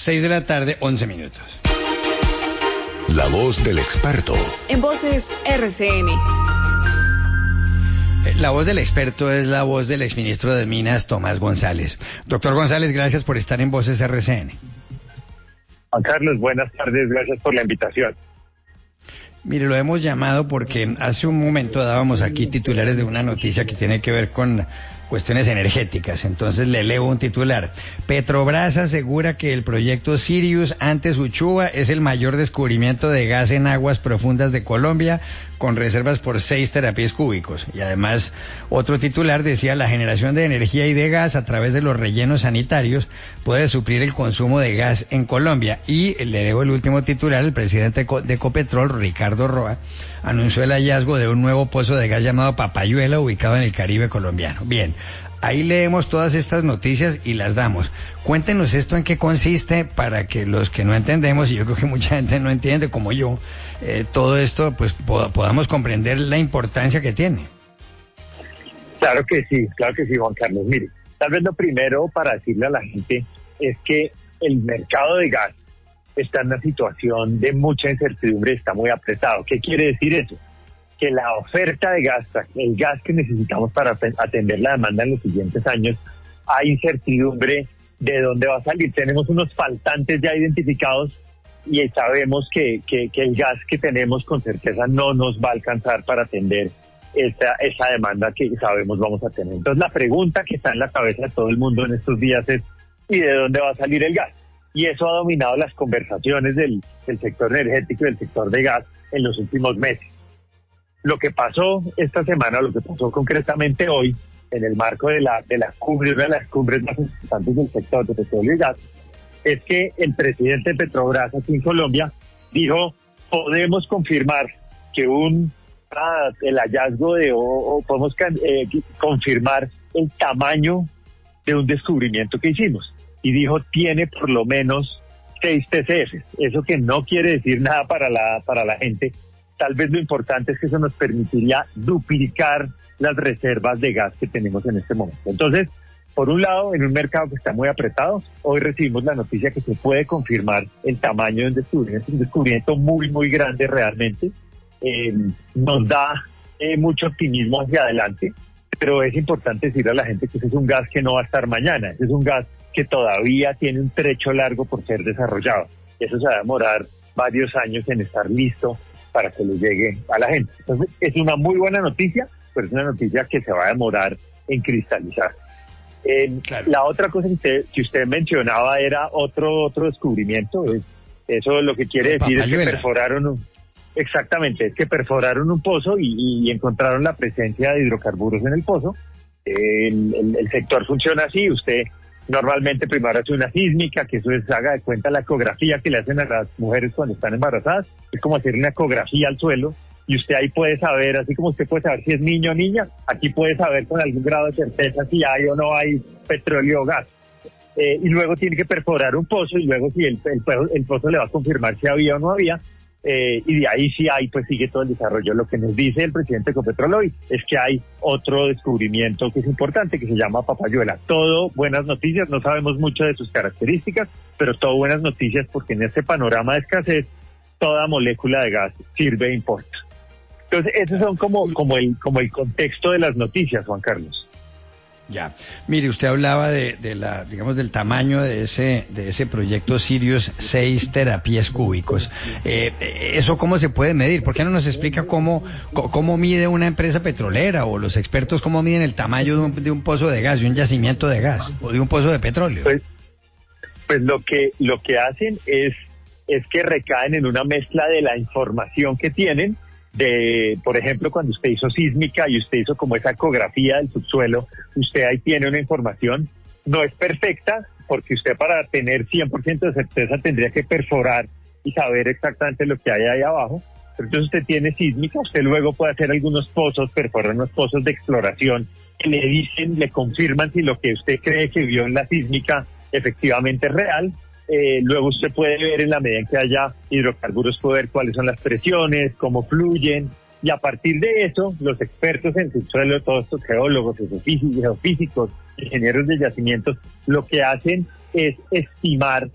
6 de la tarde, 11 minutos. La voz del experto. En Voces RCN. La voz del experto es la voz del exministro de Minas, Tomás González. Doctor González, gracias por estar en Voces RCN. Juan Carlos, buenas tardes, gracias por la invitación. Mire, lo hemos llamado porque hace un momento dábamos aquí titulares de una noticia que tiene que ver con cuestiones energéticas. Entonces le leo un titular. Petrobras asegura que el proyecto Sirius antes Uchuva es el mayor descubrimiento de gas en aguas profundas de Colombia, con reservas por 6 terapias cúbicos. Y además, otro titular decía, la generación de energía y de gas a través de los rellenos sanitarios puede suplir el consumo de gas en Colombia. Y le leo el último titular, el presidente de Ecopetrol, Ricardo Roa, anunció el hallazgo de un nuevo pozo de gas llamado Papayuela, ubicado en el Caribe colombiano. Bien, ahí leemos todas estas noticias y las damos. Cuéntenos esto en qué consiste para que los que no entendemos, y yo creo que mucha gente no entiende como yo, todo esto, pues podamos comprender la importancia que tiene. Claro que sí, Juan Carlos. Mire, tal vez lo primero para decirle a la gente es que el mercado de gas está en una situación de mucha incertidumbre, está muy apretado. ¿Qué quiere decir eso? Que la oferta de gas, el gas que necesitamos para atender la demanda en los siguientes años, hay incertidumbre de dónde va a salir. Tenemos unos faltantes ya identificados y sabemos que el gas que tenemos con certeza no nos va a alcanzar para atender esa demanda que sabemos vamos a tener. Entonces la pregunta que está en la cabeza de todo el mundo en estos días es ¿y de dónde va a salir el gas? Y eso ha dominado las conversaciones del sector energético y del sector de gas en los últimos meses. Lo que pasó esta semana, lo que pasó concretamente hoy, en el marco de la cumbre, una de las cumbres más importantes del sector de petróleo y gas, es que el presidente de Petrobras aquí en Colombia dijo, podemos confirmar que el hallazgo podemos confirmar el tamaño de un descubrimiento que hicimos. Y dijo, tiene por lo menos 6 TCF. Eso que no quiere decir nada para la gente. Tal vez lo importante es que eso nos permitiría duplicar las reservas de gas que tenemos en este momento. Entonces, por un lado, en un mercado que está muy apretado, hoy recibimos la noticia que se puede confirmar el tamaño de un descubrimiento. Es un descubrimiento muy, muy grande realmente. Nos da mucho optimismo hacia adelante, pero es importante decirle a la gente que ese es un gas que no va a estar mañana. Ese es un gas que todavía tiene un trecho largo por ser desarrollado. Eso se va a demorar varios años en estar listo para que le llegue a la gente. Entonces, es una muy buena noticia, pero es una noticia que se va a demorar en cristalizar. Claro. La otra cosa que usted mencionaba era otro descubrimiento. Eso lo que quiere decir es que perforaron es que perforaron un pozo y encontraron la presencia de hidrocarburos en el pozo. El sector funciona así, usted normalmente primero hace una sísmica, que eso es, haga de cuenta la ecografía que le hacen a las mujeres cuando están embarazadas, es como hacer una ecografía al suelo, y usted ahí puede saber, así como usted puede saber si es niño o niña, aquí puede saber con algún grado de certeza si hay o no hay petróleo o gas. Y luego tiene que perforar un pozo, y luego si el pozo le va a confirmar si había o no había, y de ahí si hay, pues sigue todo el desarrollo. Lo que nos dice el presidente de Ecopetrol hoy es que hay otro descubrimiento que es importante, que se llama Papayuela. Todo buenas noticias, no sabemos mucho de sus características, pero todo buenas noticias porque en este panorama de escasez, toda molécula de gas sirve e importa. Entonces, esos son como el contexto de las noticias, Juan Carlos. Ya, mire, usted hablaba del tamaño de ese proyecto Sirius, 6 terapias cúbicos. ¿Eso cómo se puede medir? ¿Por qué no nos explica cómo mide una empresa petrolera o los expertos cómo miden el tamaño de un pozo de gas, de un yacimiento de gas o de un pozo de petróleo? Pues lo que hacen es que recaen en una mezcla de la información que tienen, por ejemplo, cuando usted hizo sísmica y usted hizo como esa ecografía del subsuelo, usted ahí tiene una información, no es perfecta, porque usted para tener 100% de certeza tendría que perforar y saber exactamente lo que hay ahí abajo, pero entonces usted tiene sísmica, usted luego puede hacer algunos pozos, perforar unos pozos de exploración, que le confirman si lo que usted cree que vio en la sísmica efectivamente es real. Luego usted puede ver, en la medida en que haya hidrocarburos, puede ver cuáles son las presiones, cómo fluyen, y a partir de eso, los expertos en subsuelo, todos estos geólogos, geofísicos, ingenieros de yacimientos, lo que hacen es estimar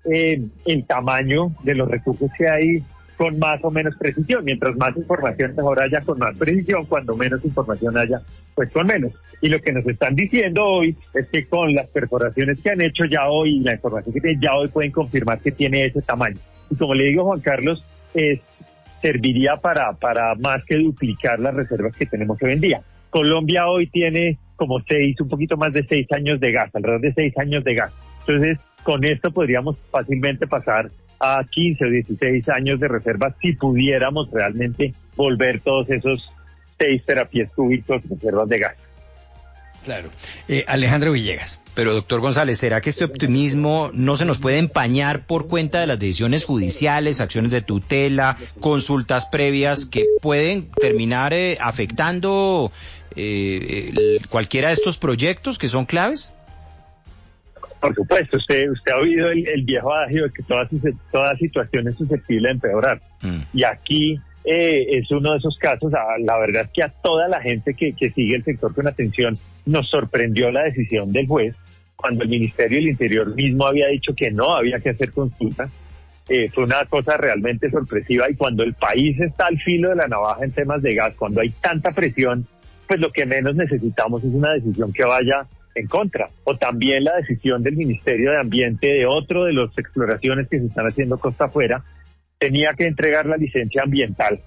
el tamaño de los recursos que hay con más o menos precisión. Mientras más información mejor haya con más precisión, cuando menos información haya, pues con menos. Y lo que nos están diciendo hoy es que con las perforaciones que han hecho ya hoy, la información que tienen ya hoy, pueden confirmar que tiene ese tamaño. Y como le digo, Juan Carlos, serviría para más que duplicar las reservas que tenemos hoy en día. Colombia hoy tiene como un poquito más de 6 años de gas, alrededor de 6 años de gas. Entonces, con esto podríamos fácilmente pasar a 15 o 16 años de reservas si pudiéramos realmente volver todos esos 6 terapias cúbicos de reservas de gas. Claro. Alejandro Villegas. Pero, doctor González, ¿será que este optimismo no se nos puede empañar por cuenta de las decisiones judiciales, acciones de tutela, consultas previas que pueden terminar afectando cualquiera de estos proyectos que son claves? Por supuesto, usted ha oído el viejo adagio de que toda situación es susceptible de empeorar. Y aquí es uno de esos casos. La verdad es que a toda la gente que sigue el sector con atención nos sorprendió la decisión del juez cuando el Ministerio del Interior mismo había dicho que no había que hacer consulta. Fue una cosa realmente sorpresiva, y cuando el país está al filo de la navaja en temas de gas, cuando hay tanta presión, pues lo que menos necesitamos es una decisión que vaya en contra. O también la decisión del Ministerio de Ambiente de otro de las exploraciones que se están haciendo costa afuera, tenía que entregar la licencia ambiental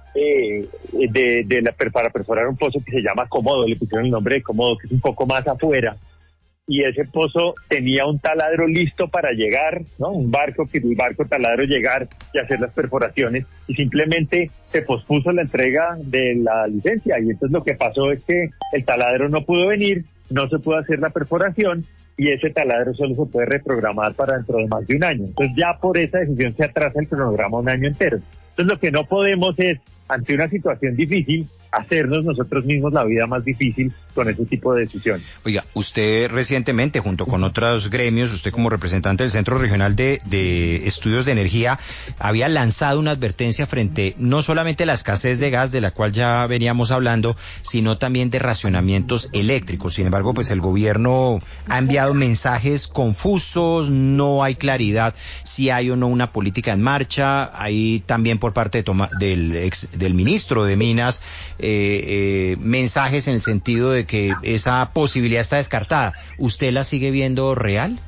para perforar un pozo que se llama Comodo, le pusieron el nombre de Comodo, que es un poco más afuera, y ese pozo tenía un taladro listo para llegar, ¿no? El barco taladro llegar y hacer las perforaciones, y simplemente se pospuso la entrega de la licencia, y entonces lo que pasó es que el taladro no pudo venir, no se pudo hacer la perforación, y ese taladro solo se puede reprogramar para dentro de más de un año. Entonces ya por esa decisión se atrasa el cronograma un año entero. Entonces lo que no podemos es, ante una situación difícil, hacernos nosotros mismos la vida más difícil con ese tipo de decisiones. Oiga, usted recientemente, junto con otros gremios, usted como representante del Centro Regional de Estudios de Energía, había lanzado una advertencia frente no solamente a la escasez de gas, de la cual ya veníamos hablando, sino también de racionamientos eléctricos. Sin embargo, pues el gobierno ha enviado mensajes confusos, no hay claridad si hay o no una política en marcha. Hay también por parte del ministro de Minas mensajes en el sentido de que esa posibilidad está descartada. ¿Usted la sigue viendo real?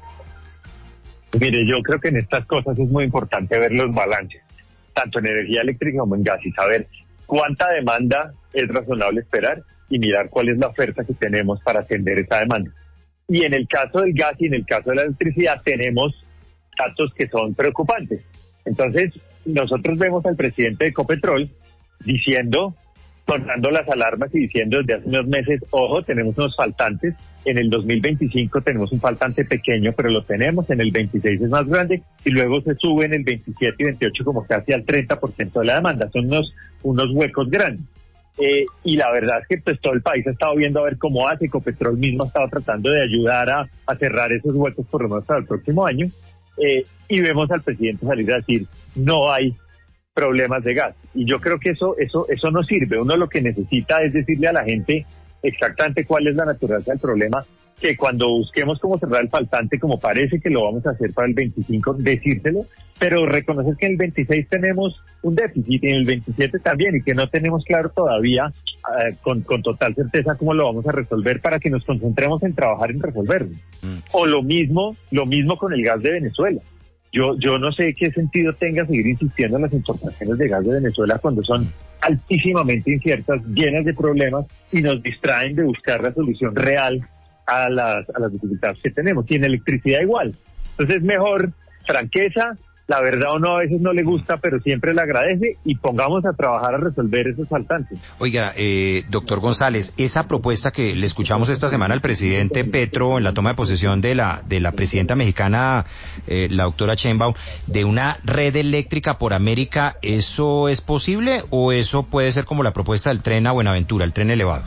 Mire, yo creo que en estas cosas es muy importante ver los balances, tanto en energía eléctrica como en gas, y saber cuánta demanda es razonable esperar y mirar cuál es la oferta que tenemos para atender esa demanda. Y en el caso del gas y en el caso de la electricidad tenemos datos que son preocupantes. Entonces, nosotros vemos al presidente de Ecopetrol diciendo, sonando las alarmas y diciendo desde hace unos meses, ojo, tenemos unos faltantes, en el 2025 tenemos un faltante pequeño, pero lo tenemos, en el 26 es más grande, y luego se sube en el 27 y 28 como casi al 30% de la demanda, son unos huecos grandes. Y la verdad es que pues todo el país ha estado viendo a ver cómo hace. Ecopetrol mismo ha estado tratando de ayudar a cerrar esos huecos por lo menos para el próximo año, y vemos al presidente salir a decir, no hay problemas de gas. Y yo creo que eso no sirve. Uno lo que necesita es decirle a la gente exactamente cuál es la naturaleza del problema, que cuando busquemos cómo cerrar el faltante, como parece que lo vamos a hacer para el 25, decírselo, pero reconocer que en el 26 tenemos un déficit y en el 27 también, y que no tenemos claro todavía con total certeza cómo lo vamos a resolver, para que nos concentremos en trabajar en resolverlo. O lo mismo con el gas de Venezuela. Yo no sé qué sentido tenga seguir insistiendo en las importaciones de gas de Venezuela cuando son altísimamente inciertas, llenas de problemas, y nos distraen de buscar la solución real a las dificultades que tenemos. Y en electricidad igual. Entonces es mejor franqueza, la verdad o no a veces no le gusta, pero siempre le agradece, y pongamos a trabajar a resolver esos faltantes. Oiga, doctor González, esa propuesta que le escuchamos esta semana al presidente Petro en la toma de posesión de la presidenta mexicana, la doctora Sheinbaum, de una red eléctrica por América, ¿eso es posible o eso puede ser como la propuesta del tren a Buenaventura, el tren elevado?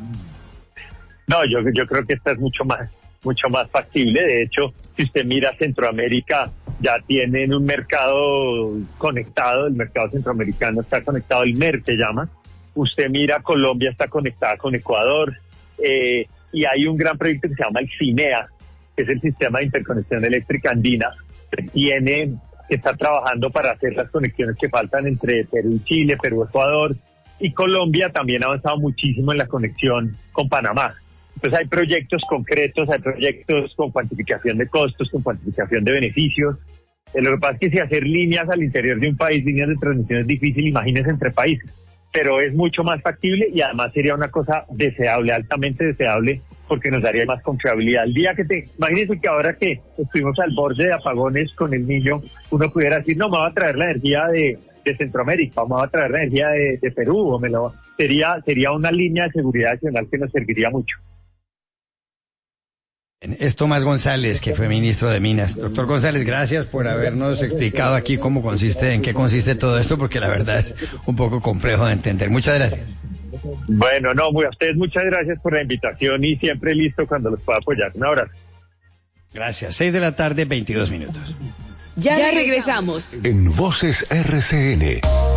No, yo creo que esta es mucho más factible. De hecho, si usted mira Centroamérica, ya tienen un mercado conectado, el mercado centroamericano está conectado, el MER se llama. Usted mira Colombia está conectada con Ecuador, y hay un gran proyecto que se llama el CINEA, que es el Sistema de Interconexión Eléctrica Andina, que está trabajando para hacer las conexiones que faltan entre Perú y Chile, Perú, Ecuador, y Colombia también ha avanzado muchísimo en la conexión con Panamá. Entonces hay proyectos concretos, hay proyectos con cuantificación de costos, con cuantificación de beneficios. Lo que pasa es que si hacer líneas al interior de un país, líneas de transmisión es difícil, imagínense entre países, pero es mucho más factible y además sería una cosa deseable, altamente deseable, porque nos daría más confiabilidad. El día imagínense que ahora que estuvimos al borde de apagones con el Niño, uno pudiera decir, no, me va a traer la energía de Centroamérica, o me va a traer la energía de Perú, sería una línea de seguridad nacional que nos serviría mucho. Es Tomás González, que fue ministro de Minas. Doctor González, gracias por habernos explicado aquí en qué consiste todo esto, porque la verdad es un poco complejo de entender. Muchas gracias. Bueno, a ustedes muchas gracias por la invitación y siempre listo cuando los pueda apoyar. Un abrazo. Gracias. 6:22 PM. Ya regresamos. En Voces RCN.